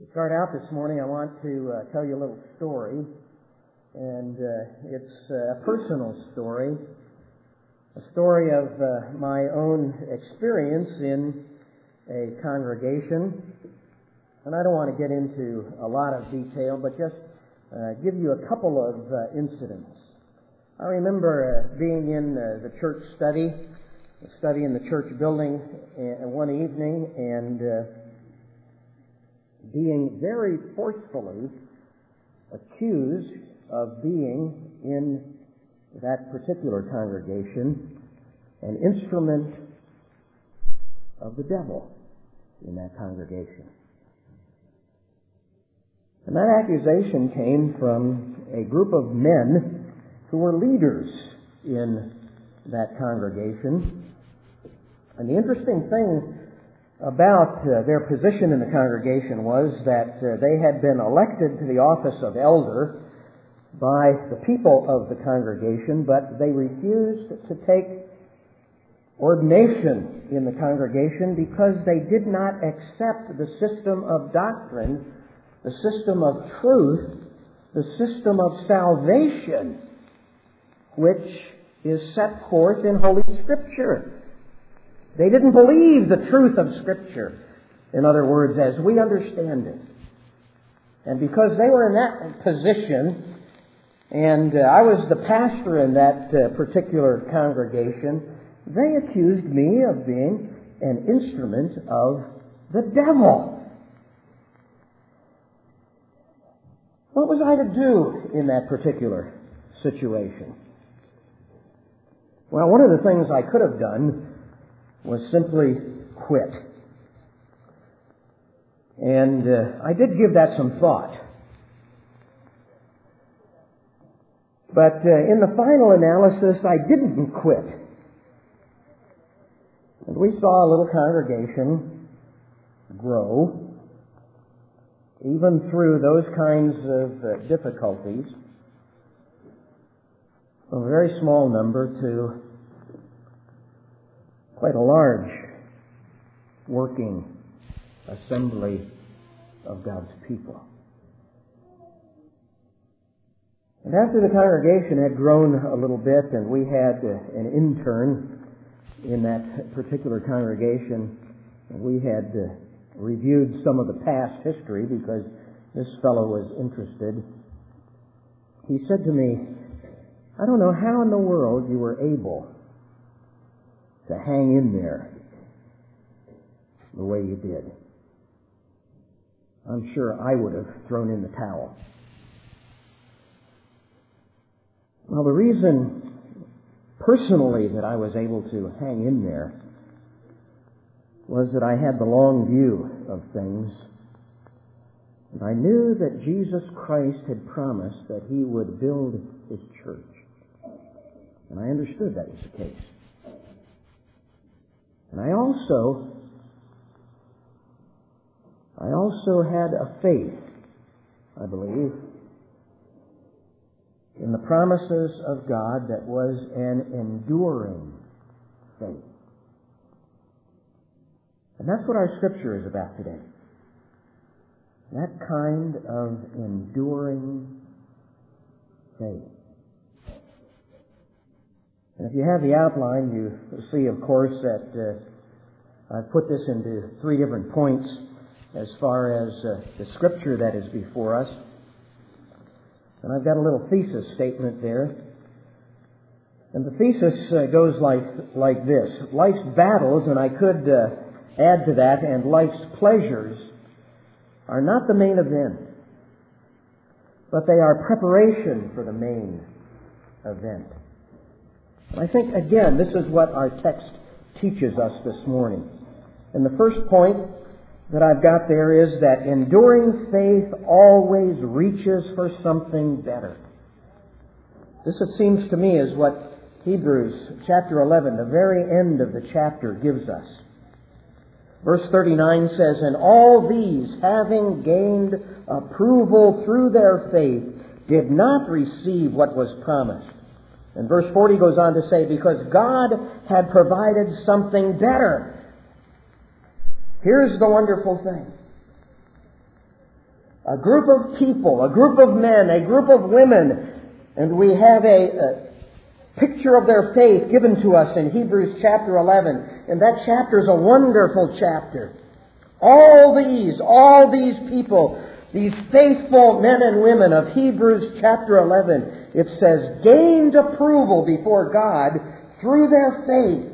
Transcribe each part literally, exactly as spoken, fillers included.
To start out this morning, I want to uh, tell you a little story, and uh, it's a personal story, a story of uh, my own experience in a congregation. And I don't want to get into a lot of detail, but just uh, give you a couple of uh, incidents. I remember uh, being in uh, the church study, a study in the church building uh, one evening, and uh, being very forcefully accused of being in that particular congregation an instrument of the devil in that congregation. And that accusation came from a group of men who were leaders in that congregation. And the interesting thing about uh, their position in the congregation was that uh, they had been elected to the office of elder by the people of the congregation, but they refused to take ordination in the congregation because they did not accept the system of doctrine, the system of truth, the system of salvation, which is set forth in Holy Scripture. They didn't believe the truth of Scripture, in other words, as we understand it. And because they were in that position, and uh, I was the pastor in that uh, particular congregation, they accused me of being an instrument of the devil. What was I to do in that particular situation? Well, one of the things I could have done was simply quit. And uh, I did give that some thought. But uh, in the final analysis, I didn't quit. And we saw a little congregation grow, even through those kinds of uh, difficulties, from a very small number to quite a large working assembly of God's people. And after the congregation had grown a little bit and we had uh, an intern in that particular congregation, and we had uh, reviewed some of the past history because this fellow was interested, he said to me, "I don't know how in the world you were able to hang in there the way you did. I'm sure I would have thrown in the towel." Well, the reason personally that I was able to hang in there was that I had the long view of things, and I knew that Jesus Christ had promised that He would build His church. And I understood that was the case. And I also, I also had a faith, I believe, in the promises of God that was an enduring faith. And that's what our Scripture is about today. That kind of enduring faith. And if you have the outline, you see, of course, that uh, I've put this into three different points as far as uh, the Scripture that is before us. And I've got a little thesis statement there. And the thesis uh, goes like, like this. Life's battles, and I could uh, add to that, and life's pleasures are not the main event, but they are preparation for the main event. And I think, again, this is what our text teaches us this morning. And the first point that I've got there is that enduring faith always reaches for something better. This, it seems to me, is what Hebrews chapter eleven, the very end of the chapter, gives us. Verse thirty-nine says, "And all these, having gained approval through their faith, did not receive what was promised." And verse forty goes on to say, "Because God had provided something better." Here's the wonderful thing. A group of people, a group of men, a group of women, and we have a, a picture of their faith given to us in Hebrews chapter eleven. And that chapter is a wonderful chapter. All these, all these people, these faithful men and women of Hebrews chapter eleven, it says, gained approval before God through their faith.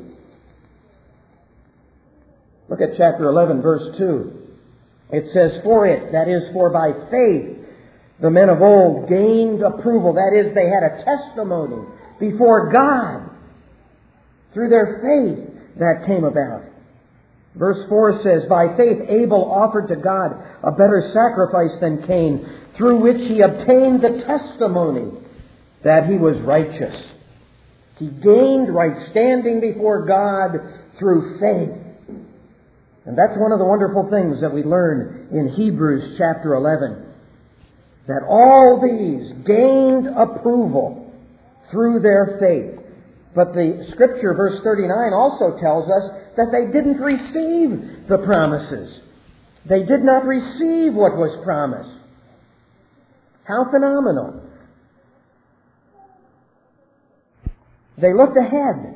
Look at chapter eleven, verse two. It says, for it, that is, for by faith, the men of old gained approval. That is, they had a testimony before God. Through their faith, that came about. Verse four says, by faith Abel offered to God a better sacrifice than Cain, through which he obtained the testimony that he was righteous. He gained right standing before God through faith. And that's one of the wonderful things that we learn in Hebrews chapter eleven. That all these gained approval through their faith. But the Scripture, verse thirty-nine, also tells us that they didn't receive the promises. They did not receive what was promised. How phenomenal. They looked ahead.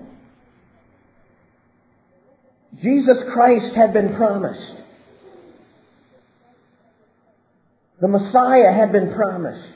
Jesus Christ had been promised. The Messiah had been promised.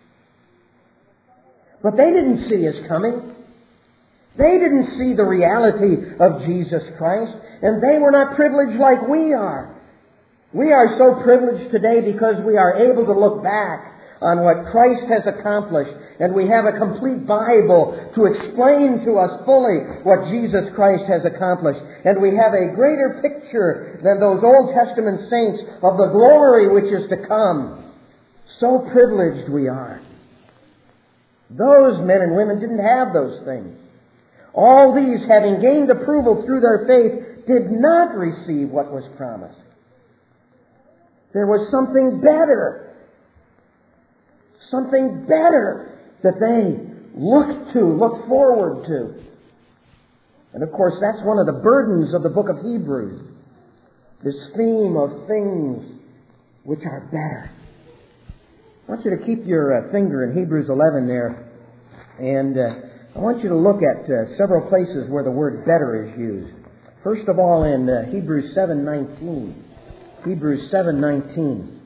But they didn't see His coming. They didn't see the reality of Jesus Christ. And they were not privileged like we are. We are so privileged today because we are able to look back on what Christ has accomplished. And we have a complete Bible to explain to us fully what Jesus Christ has accomplished. And we have a greater picture than those Old Testament saints of the glory which is to come. So privileged we are. Those men and women didn't have those things. All these, having gained approval through their faith, did not receive what was promised. There was something better. Something better that they looked to, looked forward to. And of course, that's one of the burdens of the book of Hebrews. This theme of things which are better. I want you to keep your uh, finger in Hebrews eleven there. And uh, I want you to look at uh, several places where the word better is used. First of all, in uh, Hebrews seven nineteen. Hebrews seven nineteen.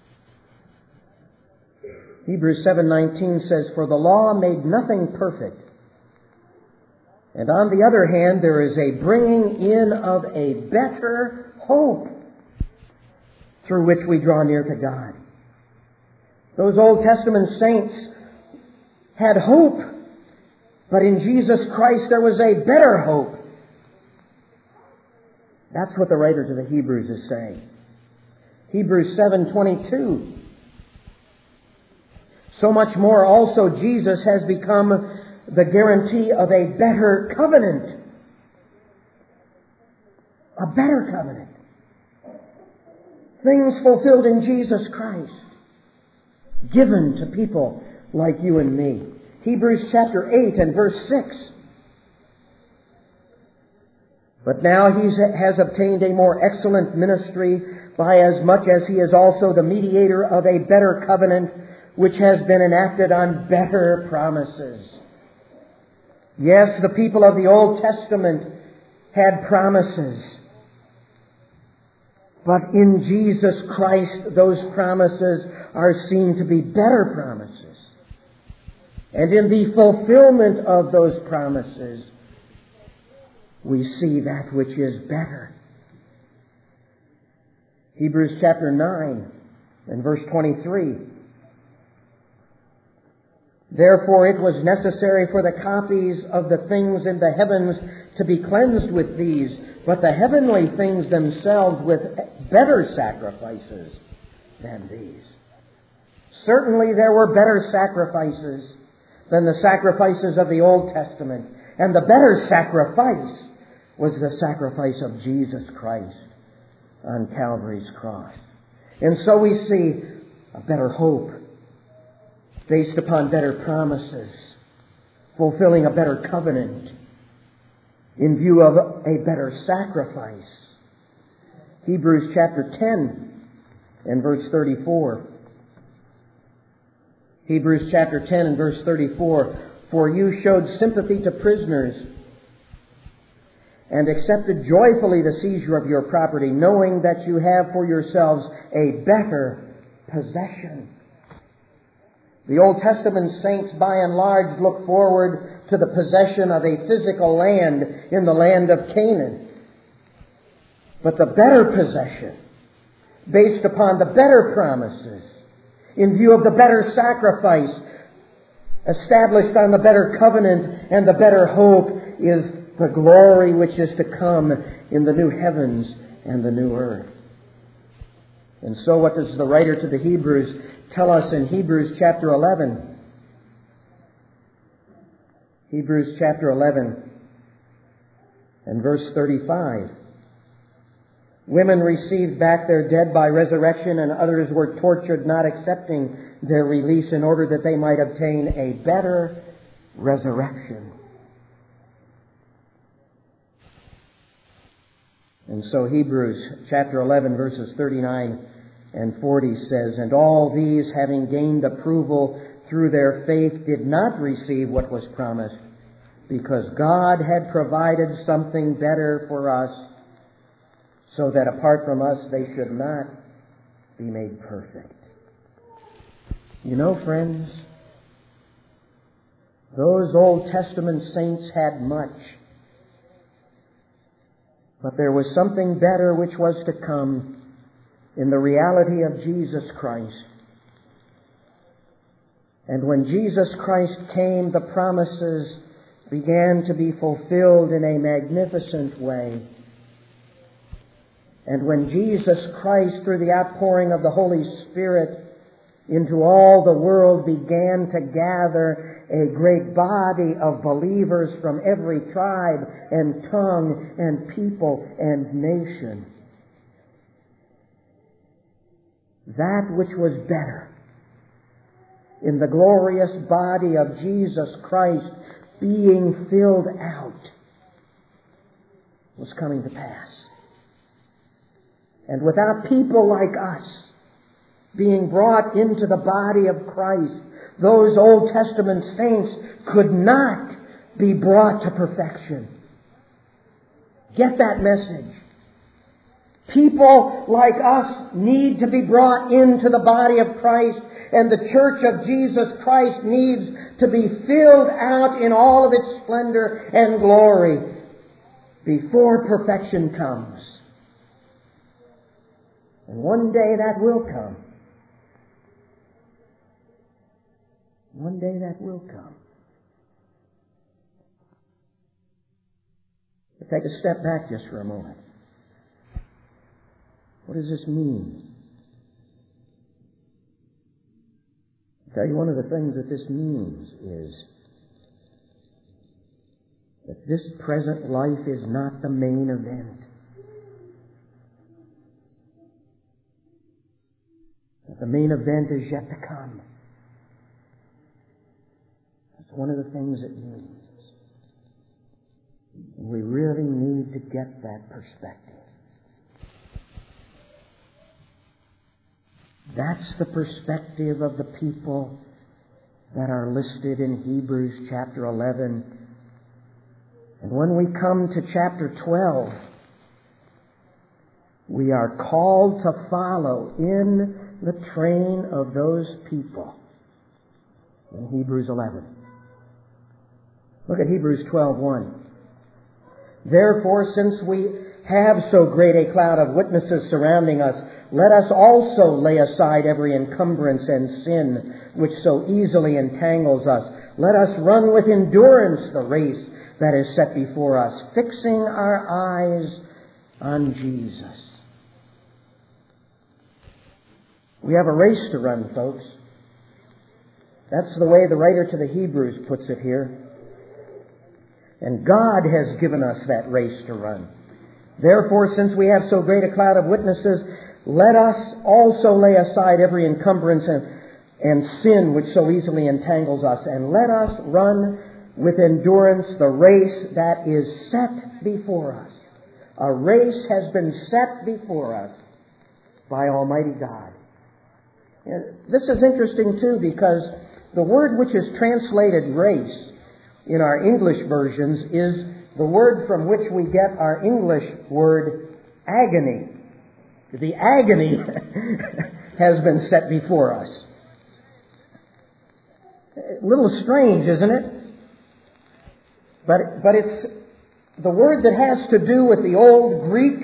Hebrews seven nineteen says, for the law made nothing perfect. And on the other hand, there is a bringing in of a better hope through which we draw near to God. Those Old Testament saints had hope, but in Jesus Christ there was a better hope. That's what the writer to the Hebrews is saying. Hebrews seven twenty-two. So much more also Jesus has become the guarantee of a better covenant. A better covenant. Things fulfilled in Jesus Christ. Given to people like you and me. Hebrews chapter eight and verse six. But now he has obtained a more excellent ministry, by as much as he is also the mediator of a better covenant, which has been enacted on better promises. Yes, the people of the Old Testament had promises. But in Jesus Christ, those promises are seen to be better promises. And in the fulfillment of those promises, we see that which is better. Hebrews chapter nine and verse twenty-three. Therefore it was necessary for the copies of the things in the heavens to be cleansed with these, but the heavenly things themselves with better sacrifices than these. Certainly there were better sacrifices than the sacrifices of the Old Testament. And the better sacrifice was the sacrifice of Jesus Christ on Calvary's cross. And so we see a better hope based upon better promises, fulfilling a better covenant in view of a better sacrifice. Hebrews chapter ten and verse thirty-four. Hebrews chapter ten and verse thirty-four, for you showed sympathy to prisoners and accepted joyfully the seizure of your property, knowing that you have for yourselves a better possession. The Old Testament saints, by and large, look forward to the possession of a physical land in the land of Canaan. But the better possession, based upon the better promises, in view of the better sacrifice, established on the better covenant and the better hope, is the glory which is to come in the new heavens and the new earth. And so what does the writer to the Hebrews tell us in Hebrews chapter eleven? Hebrews chapter eleven and verse thirty-five. Women received back their dead by resurrection, and others were tortured, not accepting their release, in order that they might obtain a better resurrection. And so Hebrews chapter eleven verses thirty-nine and forty says, and all these, having gained approval through their faith, did not receive what was promised, because God had provided something better for us, so that apart from us they should not be made perfect. You know, friends, those Old Testament saints had much, but there was something better which was to come in the reality of Jesus Christ. And when Jesus Christ came, the promises began to be fulfilled in a magnificent way. And when Jesus Christ, through the outpouring of the Holy Spirit into all the world, began to gather a great body of believers from every tribe and tongue and people and nation, that which was better in the glorious body of Jesus Christ being filled out was coming to pass. And without people like us being brought into the body of Christ, those Old Testament saints could not be brought to perfection. Get that message. People like us need to be brought into the body of Christ, and the church of Jesus Christ needs to be filled out in all of its splendor and glory before perfection comes. And one day that will come. One day that will come. Let's take a step back just for a moment. What does this mean? I'll tell you, one of the things that this means is that this present life is not the main event. That the main event is yet to come. That's one of the things it means. And we really need to get that perspective. That's the perspective of the people that are listed in Hebrews chapter eleven. And when we come to chapter twelve, we are called to follow in the train of those people in Hebrews eleven. Look at Hebrews twelve one. Therefore, since we have so great a cloud of witnesses surrounding us, let us also lay aside every encumbrance and sin which so easily entangles us. Let us run with endurance the race that is set before us, fixing our eyes on Jesus. We have a race to run, folks. That's the way the writer to the Hebrews puts it here. And God has given us that race to run. Therefore, since we have so great a cloud of witnesses, let us also lay aside every encumbrance and, and sin which so easily entangles us, and let us run with endurance the race that is set before us. A race has been set before us by Almighty God. And this is interesting, too, because the word which is translated race in our English versions is the word from which we get our English word agony. The agony has been set before us. A little strange, isn't it? But, but it's the word that has to do with the old Greek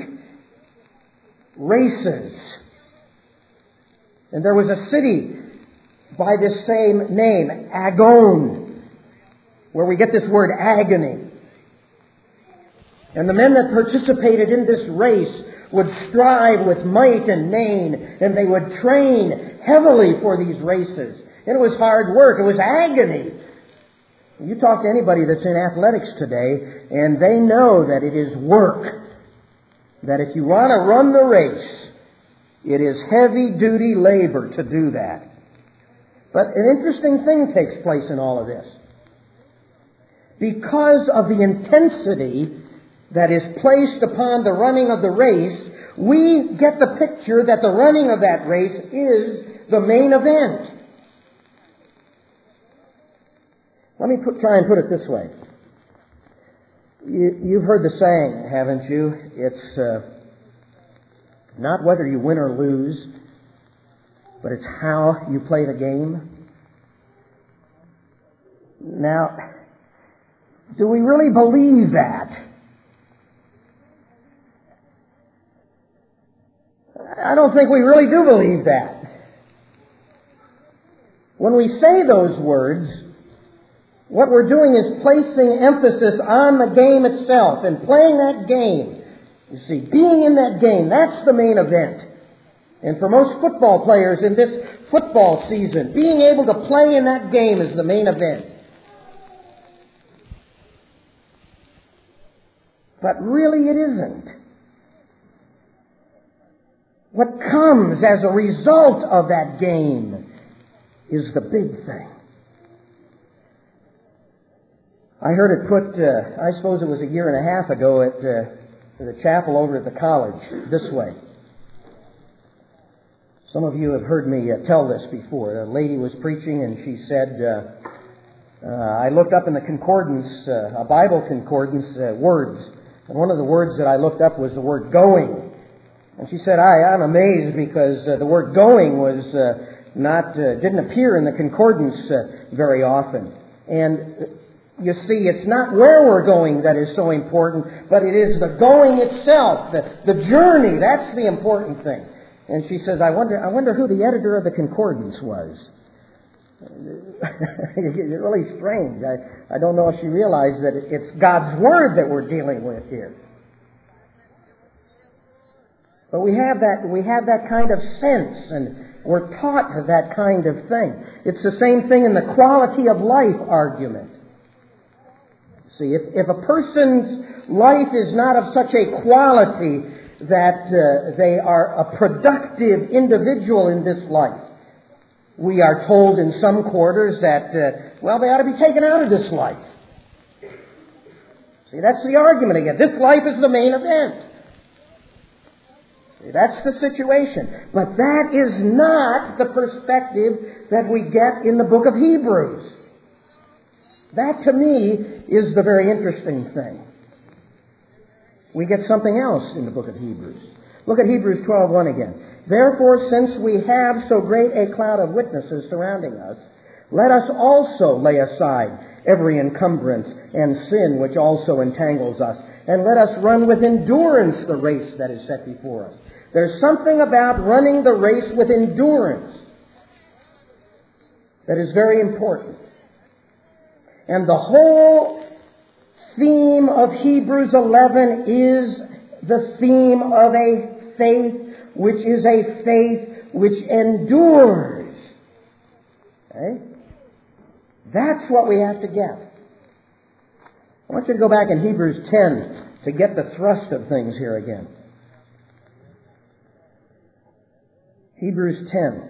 races. And there was a city by this same name, Agon, where we get this word agony. And the men that participated in this race would strive with might and main, and they would train heavily for these races. And it was hard work. It was agony. You talk to anybody that's in athletics today, and they know that it is work. That if you want to run the race, it is heavy-duty labor to do that. But an interesting thing takes place in all of this. Because of the intensity that is placed upon the running of the race, we get the picture that the running of that race is the main event. Let me put, try and put it this way. You, you've heard the saying, haven't you? It's uh, not whether you win or lose, but it's how you play the game. Now, do we really believe that? I don't think we really do believe that. When we say those words, what we're doing is placing emphasis on the game itself and playing that game. You see, being in that game, that's the main event. And for most football players in this football season, being able to play in that game is the main event. But really it isn't. What comes as a result of that game is the big thing. I heard it put, uh, I suppose it was a year and a half ago at uh, the chapel over at the college, this way. Some of you have heard me uh, tell this before. A lady was preaching and she said, uh, uh, I looked up in the concordance, uh, a Bible concordance, uh, words. And one of the words that I looked up was the word going. And she said, I, I'm amazed because uh, the word going was uh, not, uh, didn't appear in the concordance uh, very often. And uh, you see, it's not where we're going that is so important, but it is the going itself, the, the journey, that's the important thing. And she says, I wonder, I wonder who the editor of the concordance was. It's really strange. I, I don't know if she realized that it's God's Word that we're dealing with here. But we have that, we have that kind of sense, and we're taught that kind of thing. It's the same thing in the quality of life argument. See, if, if a person's life is not of such a quality that uh, they are a productive individual in this life, we are told in some quarters that, uh, well, they ought to be taken out of this life. See, that's the argument again. This life is the main event. See, that's the situation. But that is not the perspective that we get in the book of Hebrews. That, to me, is the very interesting thing. We get something else in the book of Hebrews. Look at Hebrews twelve one again. Therefore, since we have so great a cloud of witnesses surrounding us, let us also lay aside every encumbrance and sin which also entangles us, and let us run with endurance the race that is set before us. There's something about running the race with endurance that is very important. And the whole theme of Hebrews eleven is the theme of a faith which is a faith which endures. Okay? That's what we have to get. I want you to go back in Hebrews ten to get the thrust of things here again. Hebrews ten.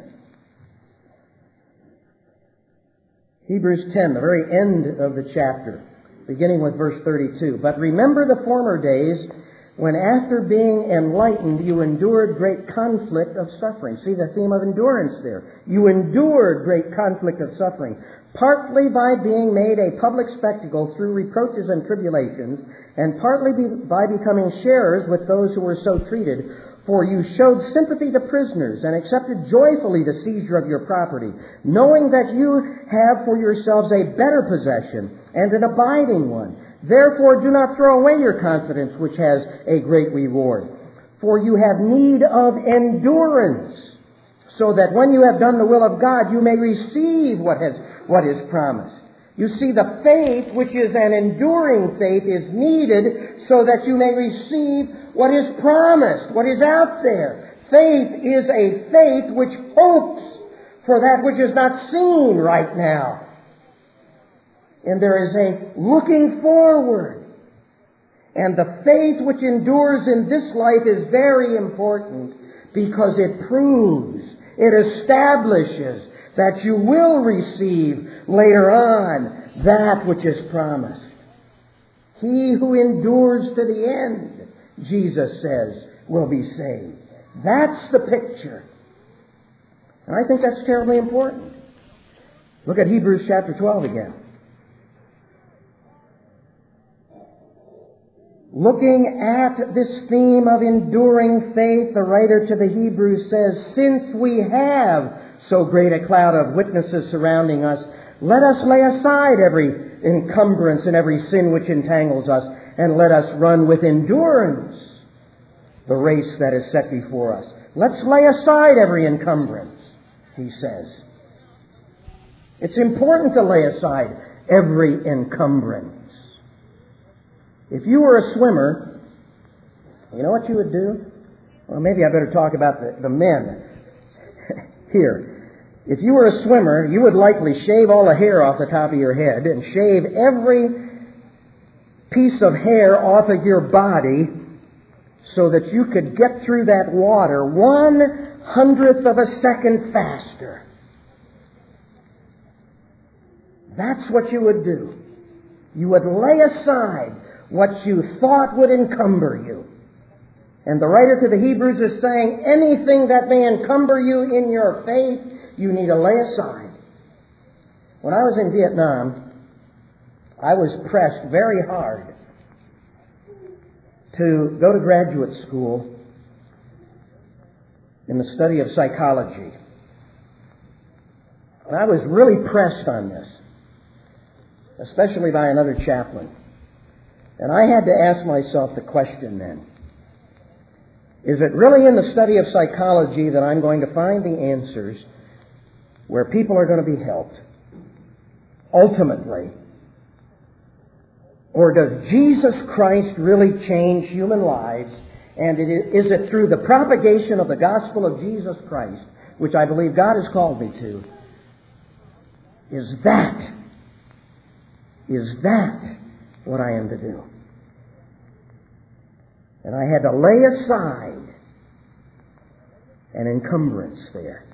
Hebrews ten, the very end of the chapter, beginning with verse thirty-two. But remember the former days when after being enlightened you endured great conflict of suffering. See the theme of endurance there. You endured great conflict of suffering, partly by being made a public spectacle through reproaches and tribulations, and partly by becoming sharers with those who were so treated. For you showed sympathy to prisoners and accepted joyfully the seizure of your property, knowing that you have for yourselves a better possession and an abiding one. Therefore do not throw away your confidence, which has a great reward. For you have need of endurance, so that when you have done the will of God, you may receive what has what is promised. You see, the faith, which is an enduring faith, is needed so that you may receive what is promised, what is out there. Faith is a faith which hopes for that which is not seen right now. And there is a looking forward. And the faith which endures in this life is very important because it proves, it establishes that you will receive later on that which is promised. He who endures to the end, Jesus says, will be saved. That's the picture. And I think that's terribly important. Look at Hebrews chapter twelve again. Looking at this theme of enduring faith, the writer to the Hebrews says, since we have so great a cloud of witnesses surrounding us, let us lay aside every encumbrance and every sin which entangles us, and let us run with endurance the race that is set before us. Let's lay aside every encumbrance, he says. It's important to lay aside every encumbrance. If you were a swimmer, you know what you would do? Well, maybe I better talk about the, the men here. If you were a swimmer, you would likely shave all the hair off the top of your head and shave every piece of hair off of your body so that you could get through that water one hundredth of a second faster. That's what you would do. You would lay aside what you thought would encumber you. And the writer to the Hebrews is saying anything that may encumber you in your faith, you need to lay aside. When I was in Vietnam, I was pressed very hard to go to graduate school in the study of psychology. And I was really pressed on this, especially by another chaplain. And I had to ask myself the question then, is it really in the study of psychology that I'm going to find the answers where people are going to be helped ultimately? Or does Jesus Christ really change human lives? And it is, is it through the propagation of the gospel of Jesus Christ, which I believe God has called me to? Is that, is that what I am to do? And I had to lay aside an encumbrance there.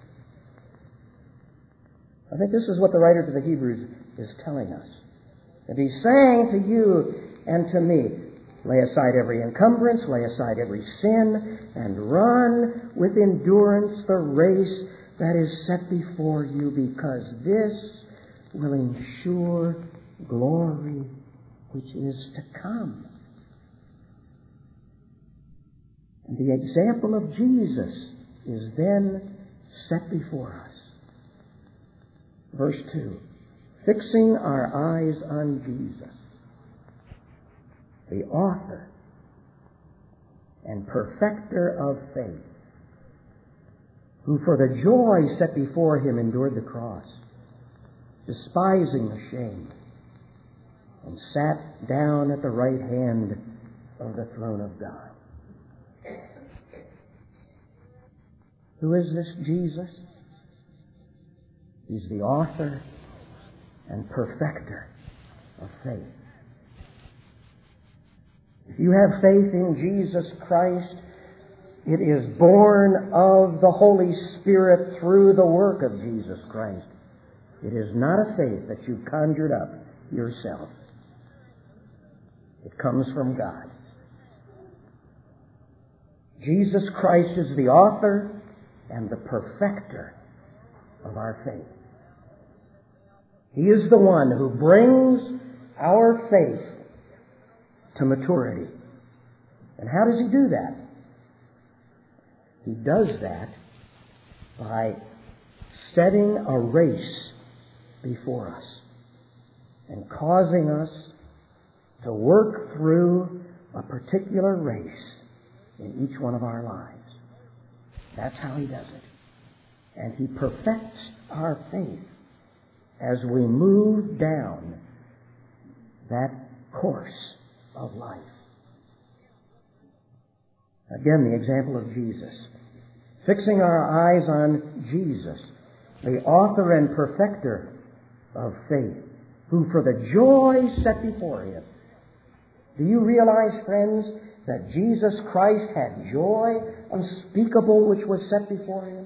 I think this is what the writer to the Hebrews is telling us. And he's saying to you and to me, lay aside every encumbrance, lay aside every sin, and run with endurance the race that is set before you, because this will ensure glory which is to come. And the example of Jesus is then set before us. Verse two, fixing our eyes on Jesus, the author and perfecter of faith, who for the joy set before him endured the cross, despising the shame, and sat down at the right hand of the throne of God. Who is this Jesus? He's the author and perfecter of faith. If you have faith in Jesus Christ, it is born of the Holy Spirit through the work of Jesus Christ. It is not a faith that you've conjured up yourself. It comes from God. Jesus Christ is the author and the perfecter of our faith. He is the one who brings our faith to maturity. And how does He do that? He does that by setting a race before us and causing us to work through a particular race in each one of our lives. That's how He does it. And He perfects our faith as we move down that course of life. Again, the example of Jesus. Fixing our eyes on Jesus, the author and perfecter of faith, who for the joy set before Him. Do you realize, friends, that Jesus Christ had joy unspeakable which was set before Him?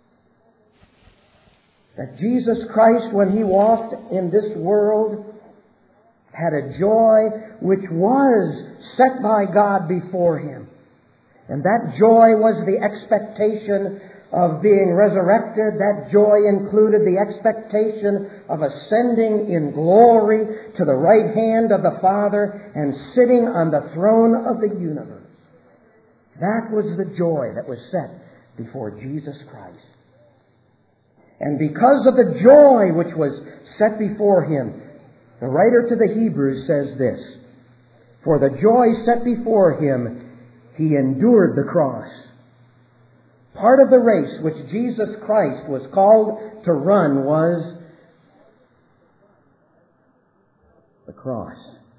That Jesus Christ, when He walked in this world, had a joy which was set by God before Him. And that joy was the expectation of being resurrected. That joy included the expectation of ascending in glory to the right hand of the Father and sitting on the throne of the universe. That was the joy that was set before Jesus Christ. And because of the joy which was set before Him, the writer to the Hebrews says this, "For the joy set before Him, He endured the cross." Part of the race which Jesus Christ was called to run was the cross.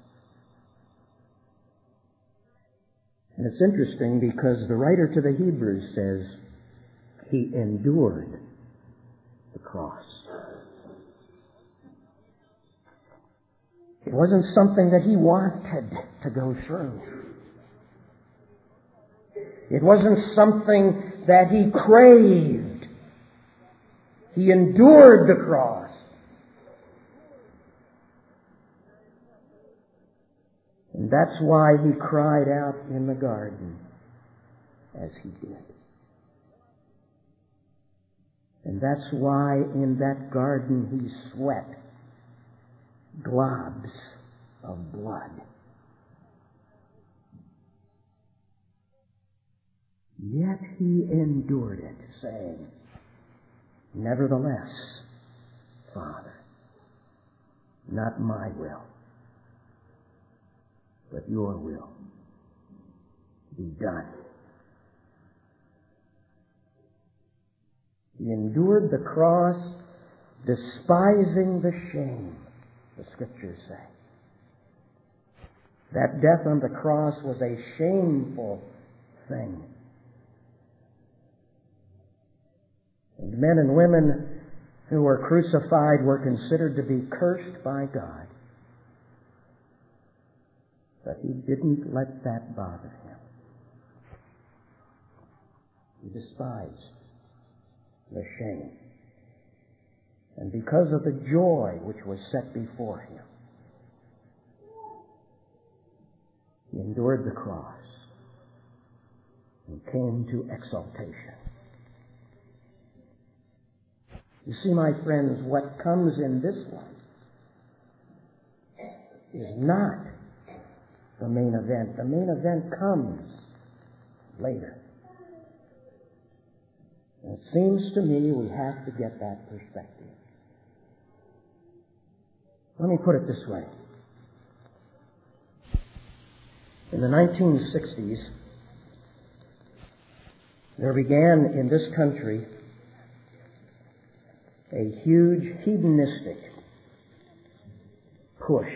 And it's interesting because the writer to the Hebrews says He endured the cross. It wasn't something that He wanted to go through. It wasn't something that He craved. He endured the cross. And that's why He cried out in the garden as He did. And that's why in that garden He sweat globs of blood. Yet He endured it, saying, "Nevertheless, Father, not my will, but your will be done." He endured the cross, despising the shame, the Scriptures say. That death on the cross was a shameful thing. And men and women who were crucified were considered to be cursed by God. But He didn't let that bother Him. He despised the shame. And because of the joy which was set before Him, He endured the cross and came to exaltation. You see, my friends, what comes in this life is not the main event. The main event comes later. And it seems to me we have to get that perspective. Let me put it this way. In the nineteen sixties, there began in this country a huge hedonistic push.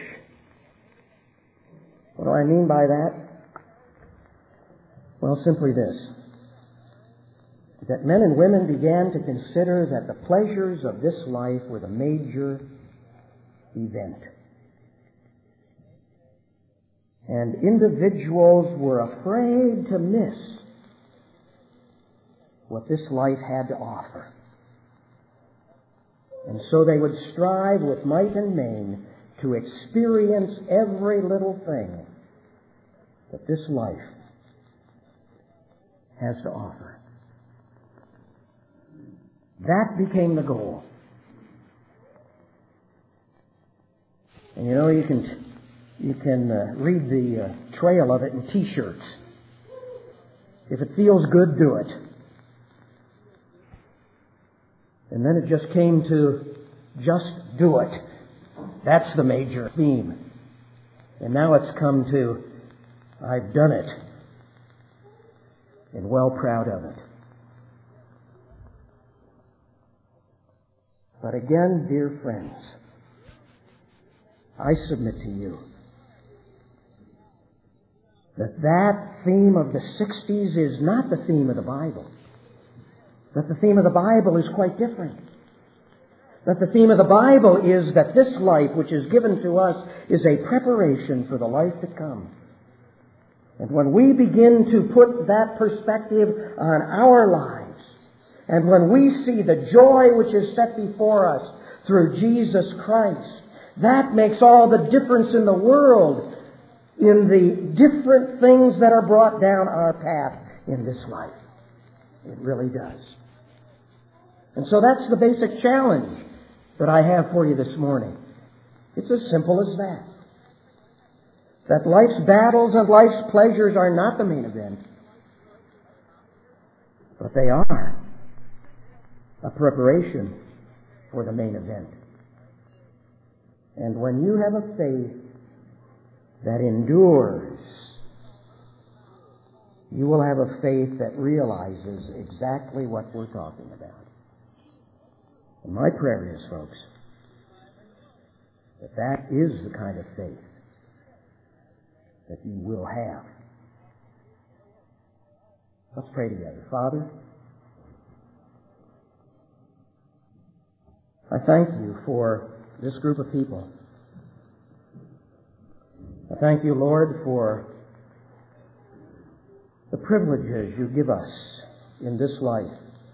What do I mean by that? Well, simply this. That men and women began to consider that the pleasures of this life were the major event. And individuals were afraid to miss what this life had to offer. And so they would strive with might and main to experience every little thing that this life has to offer. That became the goal. And you know, you can you can uh, read the uh, trail of it in T-shirts. If it feels good, do it. And then it just came to just do it. That's the major theme. And now it's come to I've done it and well proud of it. But again, dear friends, I submit to you that that theme of the sixties is not the theme of the Bible. That the theme of the Bible is quite different. That the theme of the Bible is that this life which is given to us is a preparation for the life to come. And when we begin to put that perspective on our lives, and when we see the joy which is set before us through Jesus Christ, that makes all the difference in the world in the different things that are brought down our path in this life. It really does. And so that's the basic challenge that I have for you this morning. It's as simple as that. That life's battles and life's pleasures are not the main event, but they are a preparation for the main event. And when you have a faith that endures, you will have a faith that realizes exactly what we're talking about. And my prayer is, folks, that that is the kind of faith that you will have. Let's pray together. Father, I thank you for this group of people. I thank you, Lord, for the privileges you give us in this life.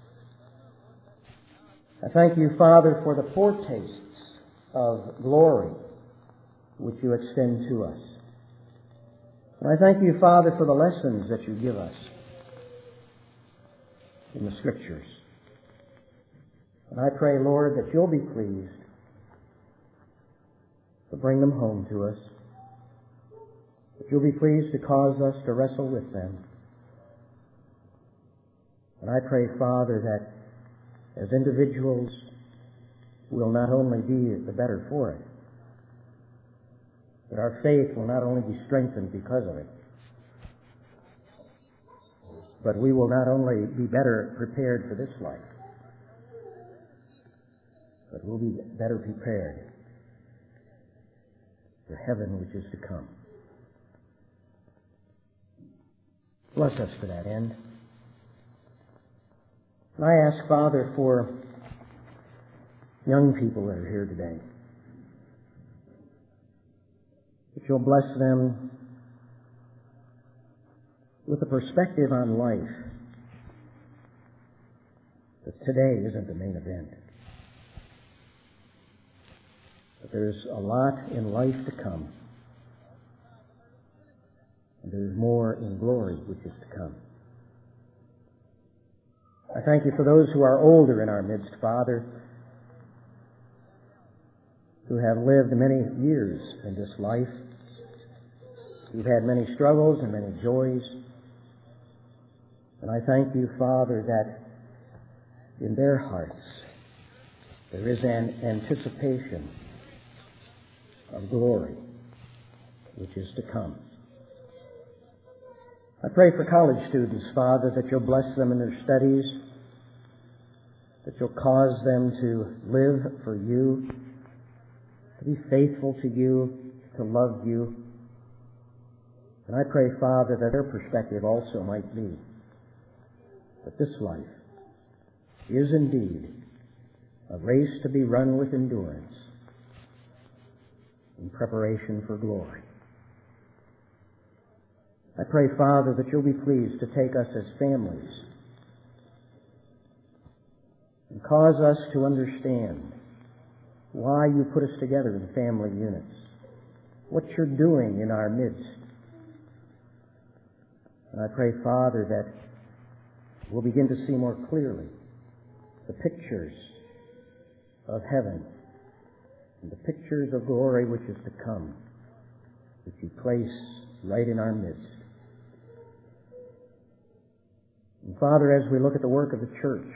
I thank you, Father, for the foretastes of glory which you extend to us. And I thank you, Father, for the lessons that you give us in the Scriptures. And I pray, Lord, that you'll be pleased to bring them home to us, that you'll be pleased to cause us to wrestle with them. And I pray, Father, that as individuals we'll not only be the better for it, but our faith will not only be strengthened because of it, but we will not only be better prepared for this life, but we'll be better prepared for heaven which is to come. Bless us to that end. And I ask, Father, for young people that are here today, that you'll bless them with a perspective on life that today isn't the main event. But there's a lot in life to come. And there's more in glory which is to come. I thank you for those who are older in our midst, Father, who have lived many years in this life, who've had many struggles and many joys. And I thank you, Father, that in their hearts there is an anticipation of glory which is to come. I pray for college students, Father, that you'll bless them in their studies, that you'll cause them to live for you, to be faithful to you, to love you. And I pray, Father, that their perspective also might be that this life is indeed a race to be run with endurance in preparation for glory. I pray, Father, that you'll be pleased to take us as families and cause us to understand why you put us together in family units, what you're doing in our midst. And I pray, Father, that we'll begin to see more clearly the pictures of heaven and the pictures of glory which is to come, which you place right in our midst. And Father, as we look at the work of the church,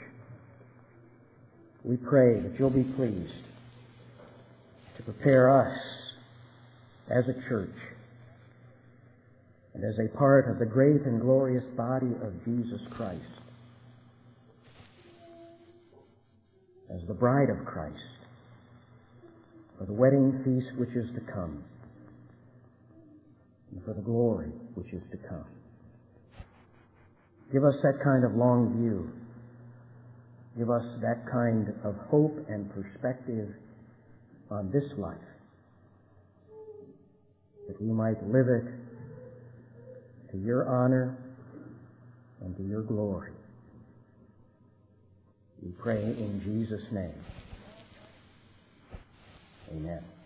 we pray that you'll be pleased to prepare us as a church and as a part of the great and glorious body of Jesus Christ, as the bride of Christ, for the wedding feast which is to come, and for the glory which is to come. Give us that kind of long view. Give us that kind of hope and perspective on this life, that we might live it to your honor and to your glory. We pray in Jesus' name. Amen.